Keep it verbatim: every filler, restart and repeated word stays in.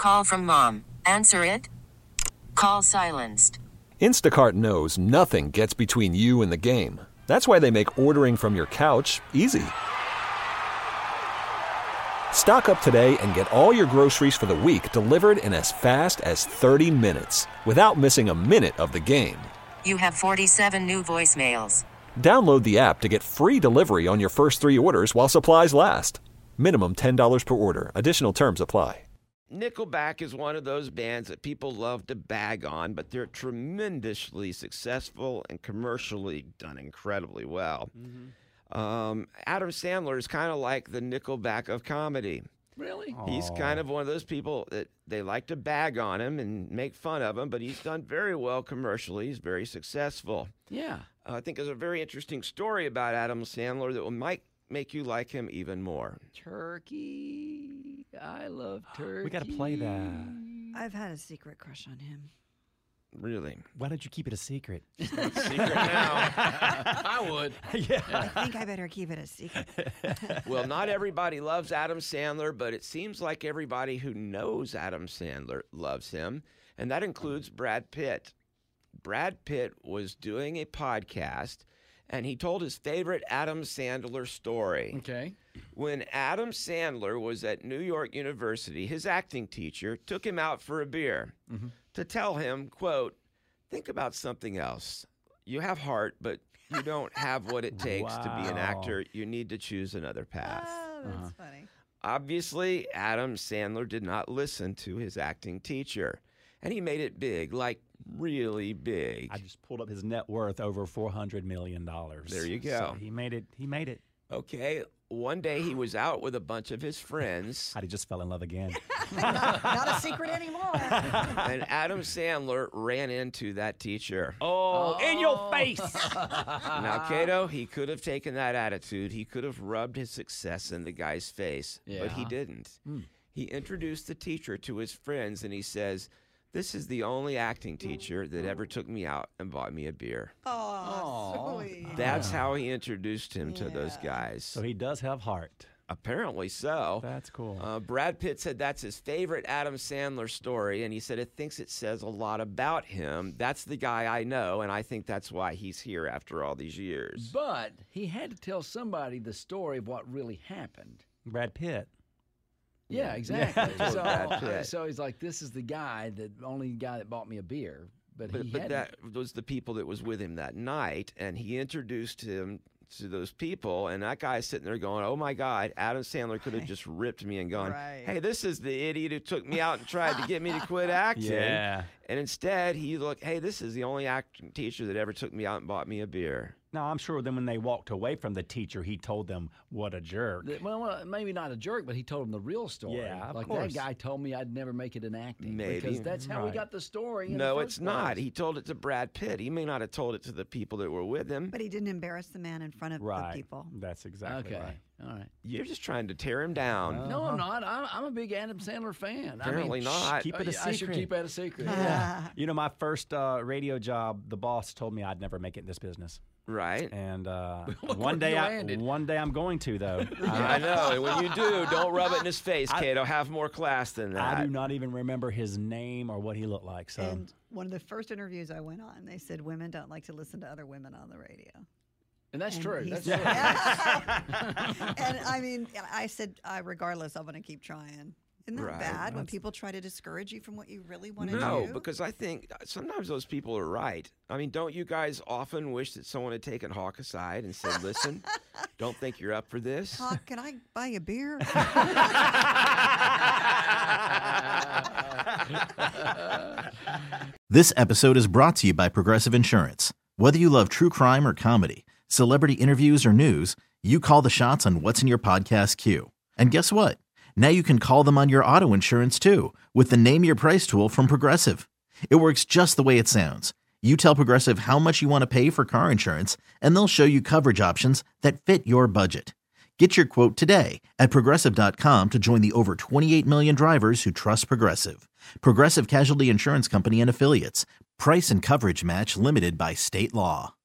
Call from mom. Answer it. Call silenced. Instacart knows nothing gets between you and the game. That's why they make ordering from your couch easy. Stock up today and get all your groceries for the week delivered in as fast as thirty minutes without missing a minute of the game. You have forty-seven new voicemails. Download the app to get free delivery on your first three orders while supplies last. Minimum ten dollars per order. Additional terms apply. Nickelback is one of those bands that people love to bag on, but they're tremendously successful and commercially done incredibly well. Mm-hmm. Um, Adam Sandler is kind of like the Nickelback of comedy. Really? He's Aww. kind of one of those people that they like to bag on him and make fun of him, but he's done very well commercially. He's very successful. Yeah. Uh, I think there's a very interesting story about Adam Sandler that will might make you like him even more. Turkey. I love turkey. We got to play that. I've had a secret crush on him. Really? Why don't you keep it a secret? Secret now. I would. Yeah. I think I better keep it a secret. Well, not everybody loves Adam Sandler, but it seems like everybody who knows Adam Sandler loves him, and that includes Brad Pitt. Brad Pitt was doing a podcast, and he told his favorite Adam Sandler story. Okay. When Adam Sandler was at New York University, his acting teacher took him out for a beer mm-hmm. to tell him, quote, think about something else. You have heart, but you don't have what it takes wow. to be an actor. You need to choose another path. Oh, that's uh-huh. funny. Obviously, Adam Sandler did not listen to his acting teacher, and he made it big, like really big. I just pulled up his net worth, over four hundred million dollars. There you go. So he made it. He made it. Okay. One day he was out with a bunch of his friends. How he just fell in love again. not, not a secret anymore. And Adam Sandler ran into that teacher. Oh, oh. In your face. Now, Cato, he could have taken that attitude. He could have rubbed his success in the guy's face, yeah. but he didn't. Hmm. He introduced the teacher to his friends, and he says, this is the only acting teacher that ever took me out and bought me a beer. Oh, sweet. That's how he introduced him to yeah. those guys. So he does have heart. Apparently so. That's cool. Uh, Brad Pitt said that's his favorite Adam Sandler story, and he said it thinks it says a lot about him. That's the guy I know, and I think that's why he's here after all these years. But he had to tell somebody the story of what really happened. Brad Pitt. Yeah, exactly. Yeah. so, uh, so he's like, this is the guy, the only guy that bought me a beer. But, but, he but that was the people that was with him that night, and he introduced him to those people, and that guy's sitting there going, oh, my God, Adam Sandler could have just ripped me and gone, right. hey, this is the idiot who took me out and tried to get me to quit acting. Yeah. And instead, he looked, hey, this is the only acting teacher that ever took me out and bought me a beer. No, I'm sure then when they walked away from the teacher, he told them, what a jerk. Well, well maybe not a jerk, but he told them the real story. Yeah, of like course. That guy told me I'd never make it in acting. Maybe. Because that's how right. we got the story. In no, the it's first not. place. He told it to Brad Pitt. He may not have told it to the people that were with him. But he didn't embarrass the man in front of right. the people. That's exactly okay. right. All right. You're just trying to tear him down. Uh-huh. No, I'm not. I'm, I'm a big Adam Sandler fan. Apparently I mean, not. Keep it a uh, secret. I should keep it a secret. Yeah. You know, my first uh, radio job, the boss told me I'd never make it in this business. Right. And uh, one day, I, one day I'm going to though. I know. And when you do, don't rub it in his face, Cato. Have more class than that. I do not even remember his name or what he looked like. So. And one of the first interviews I went on, they said women don't like to listen to other women on the radio. And that's and true. That's said, true. And I mean, I said, uh, regardless, I'm going to keep trying. Isn't that right. bad That's... when people try to discourage you from what you really want to no, do? No, because I think sometimes those people are right. I mean, don't you guys often wish that someone had taken Hawk aside and said, listen, don't think you're up for this? Hawk, can I buy you a beer? This episode is brought to you by Progressive Insurance. Whether you love true crime or comedy, celebrity interviews or news, you call the shots on what's in your podcast queue. And guess what? Now you can call them on your auto insurance too with the Name Your Price tool from Progressive. It works just the way it sounds. You tell Progressive how much you want to pay for car insurance, and they'll show you coverage options that fit your budget. Get your quote today at Progressive dot com to join the over twenty-eight million drivers who trust Progressive. Progressive Casualty Insurance Company and Affiliates. Price and coverage match limited by state law.